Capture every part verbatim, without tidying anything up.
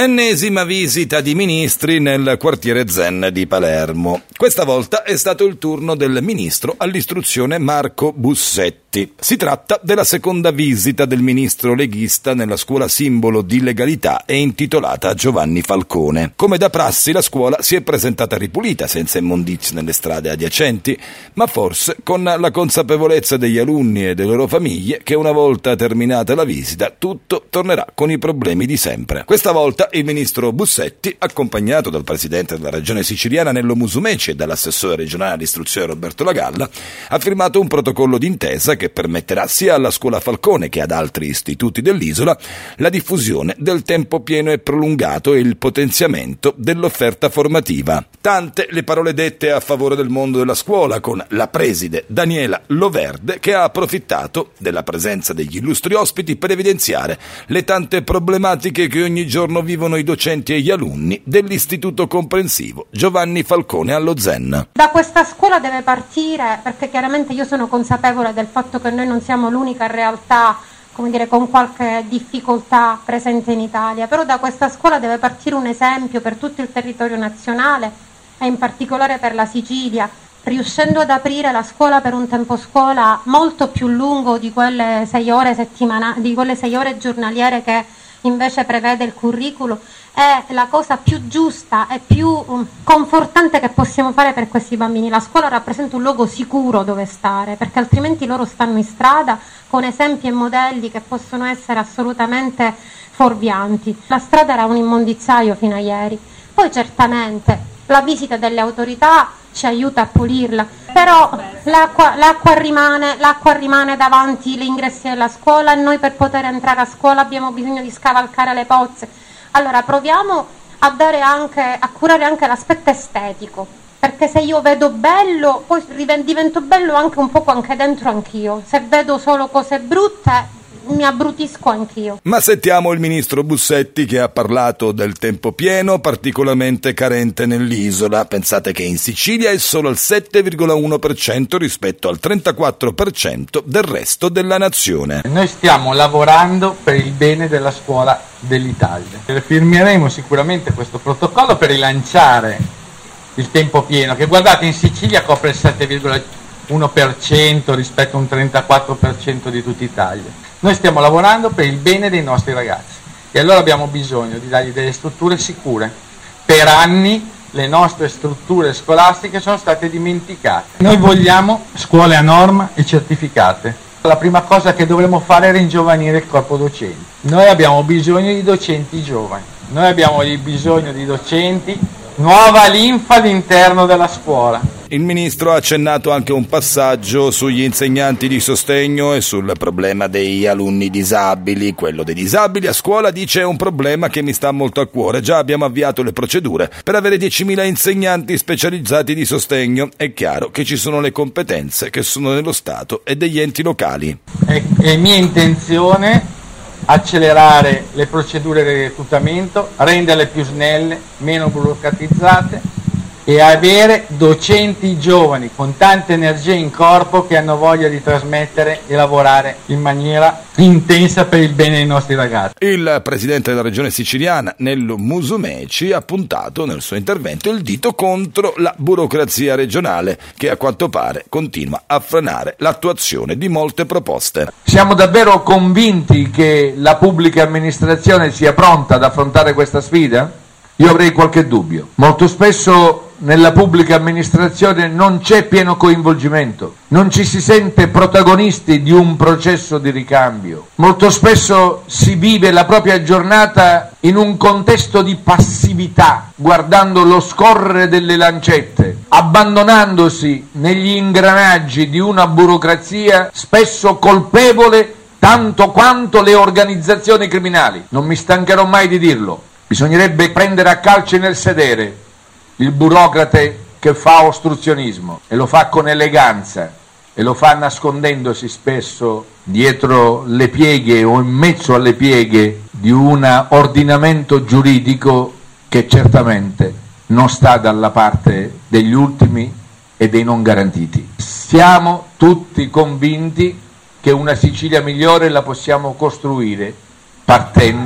Ennesima visita di ministri nel quartiere Zen di Palermo. Questa volta è stato il turno del ministro all'istruzione Marco Bussetti. Si tratta della seconda visita del ministro leghista nella scuola simbolo di legalità e intitolata Giovanni Falcone. Come da prassi la scuola si è presentata ripulita, senza immondizie nelle strade adiacenti, ma forse con la consapevolezza degli alunni e delle loro famiglie che una volta terminata la visita tutto tornerà con i problemi di sempre. Questa volta il ministro Bussetti, accompagnato dal presidente della regione siciliana Nello Musumeci e dall'assessore regionale all'istruzione Roberto Lagalla, ha firmato un protocollo d'intesa che permetterà sia alla scuola Falcone che ad altri istituti dell'isola la diffusione del tempo pieno e prolungato e il potenziamento dell'offerta formativa. Tante le parole dette a favore del mondo della scuola, con la preside Daniela Loverde che ha approfittato della presenza degli illustri ospiti per evidenziare le tante problematiche che ogni giorno vivono i docenti e gli alunni dell'istituto comprensivo Giovanni Falcone allo Zen. Da questa scuola deve partire, perché chiaramente io sono consapevole del fatto che noi non siamo l'unica realtà, come dire, con qualche difficoltà presente in Italia, però da questa scuola deve partire un esempio per tutto il territorio nazionale e in particolare per la Sicilia, riuscendo ad aprire la scuola per un tempo scuola molto più lungo di quelle sei ore settimanali, di quelle sei ore giornaliere che invece prevede il curriculum. È la cosa più giusta e più um, confortante che possiamo fare per questi bambini. La scuola rappresenta un luogo sicuro dove stare, perché altrimenti loro stanno in strada con esempi e modelli che possono essere assolutamente fuorvianti. La strada era un immondizzaio fino a ieri, poi certamente la visita delle autorità ci aiuta a pulirla, però l'acqua, l'acqua, rimane, l'acqua rimane davanti agli ingressi della scuola e noi per poter entrare a scuola abbiamo bisogno di scavalcare le pozze. Allora proviamo a dare anche, a curare anche l'aspetto estetico, perché se io vedo bello poi divento bello anche un poco anche dentro anch'io, se vedo solo cose brutte mi abbrutisco anch'io. Ma sentiamo il ministro Bussetti che ha parlato del tempo pieno particolarmente carente nell'isola. Pensate che in Sicilia è solo al sette virgola uno per cento rispetto al trentaquattro per cento del resto della nazione. Noi stiamo lavorando per il bene della scuola dell'Italia. Firmeremo sicuramente questo protocollo per rilanciare il tempo pieno, che guardate in Sicilia copre il sette virgola uno per cento rispetto a un trentaquattro per cento di tutta Italia. Noi stiamo lavorando per il bene dei nostri ragazzi e allora abbiamo bisogno di dargli delle strutture sicure. Per anni le nostre strutture scolastiche sono state dimenticate. Noi vogliamo scuole a norma e certificate. La prima cosa che dovremmo fare è ringiovanire il corpo docente. Noi abbiamo bisogno di docenti giovani, noi abbiamo bisogno di docenti, nuova linfa all'interno della scuola. Il ministro ha accennato anche un passaggio sugli insegnanti di sostegno e sul problema degli alunni disabili. Quello dei disabili a scuola, dice, è un problema che mi sta molto a cuore. Già abbiamo avviato le procedure per avere diecimila insegnanti specializzati di sostegno. È chiaro che ci sono le competenze che sono dello Stato e degli enti locali. È, è mia intenzione accelerare le procedure di reclutamento, renderle più snelle, meno burocratizzate e avere docenti giovani con tanta energia in corpo che hanno voglia di trasmettere e lavorare in maniera intensa per il bene dei nostri ragazzi. Il presidente della regione siciliana Nello Musumeci ha puntato nel suo intervento il dito contro la burocrazia regionale che a quanto pare continua a frenare l'attuazione di molte proposte. Siamo davvero convinti che la pubblica amministrazione sia pronta ad affrontare questa sfida? Io avrei qualche dubbio. Molto spesso nella pubblica amministrazione non c'è pieno coinvolgimento, non ci si sente protagonisti di un processo di ricambio. Molto spesso si vive la propria giornata in un contesto di passività, guardando lo scorrere delle lancette, abbandonandosi negli ingranaggi di una burocrazia spesso colpevole tanto quanto le organizzazioni criminali. Non mi stancherò mai di dirlo. Bisognerebbe prendere a calci nel sedere il burocrate che fa ostruzionismo e lo fa con eleganza e lo fa nascondendosi spesso dietro le pieghe o in mezzo alle pieghe di un ordinamento giuridico che certamente non sta dalla parte degli ultimi e dei non garantiti. Siamo tutti convinti che una Sicilia migliore la possiamo costruire partendo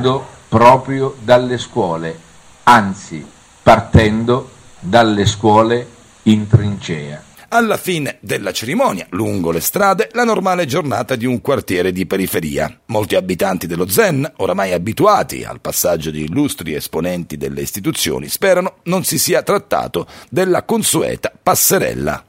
proprio dalle scuole, anzi partendo dalle scuole in trincea. Alla fine della cerimonia, lungo le strade, la normale giornata di un quartiere di periferia. Molti abitanti dello Zen, oramai abituati al passaggio di illustri esponenti delle istituzioni, sperano non si sia trattato della consueta passerella